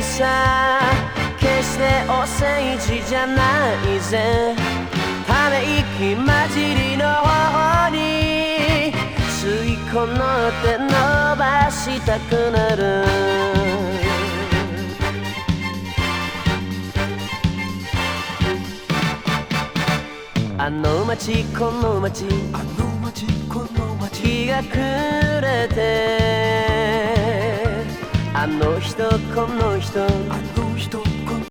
さ、決してお世辞じゃないぜ。ため息混じりの方に吸い込んで伸ばしたくなる。あの街この街、 あの街この街、 日が暮れて、あの人この人、 あの